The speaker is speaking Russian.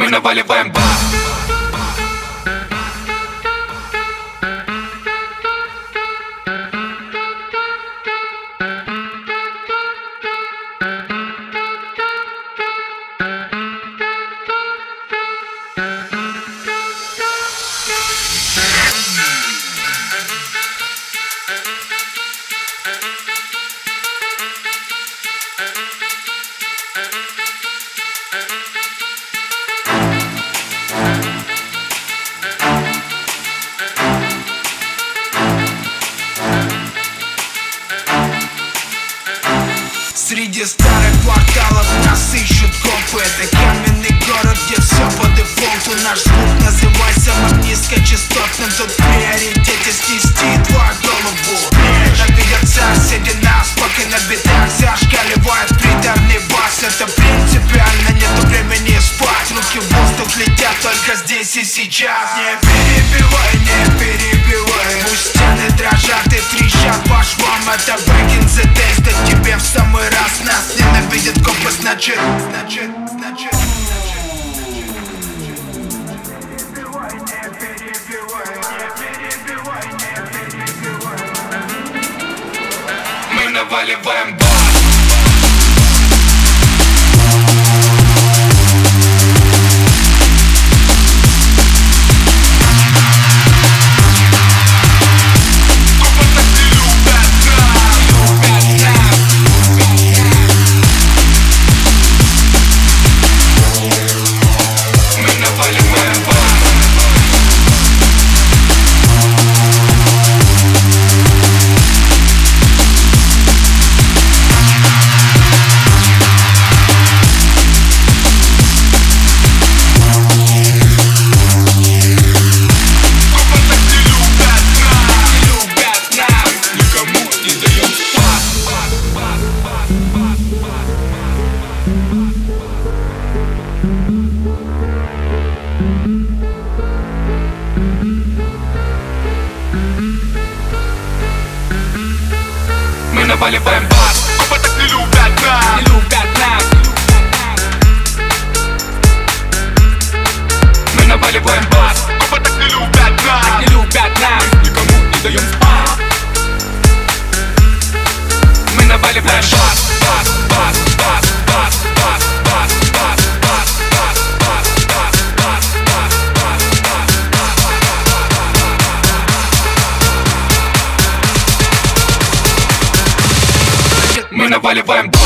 Мы наваливаем бас. Среди старых кварталов нас ищут копы. Это каменный город, где все по дефолту. Наш звук называй самым низкочастотным. Тут в приоритете снести твою голову. Ненавидят соседи нас, пока на битах зашкаливает приторный бас. Это принципиально, нету времени спать. Руки в воздух летят только здесь и сейчас. Не перебивай, не перебивай. Пусть стены дрожат и трещат по швам. Это back in the days, да тебе в самый раз. Нас ненавидят копы, значит. Мы наваливаем бас. Мы наваливаем бас. Копы так не любят нас, не любят нас. Мы наваливаем бас. Копы так не любят нас, так не любят нас. Никому не даем спать. Мы наваливаем бас, бас, бас, бас, бас, бас, бас, бас, бас, бас, бас, бас, бас, бас. Мы наваливаем.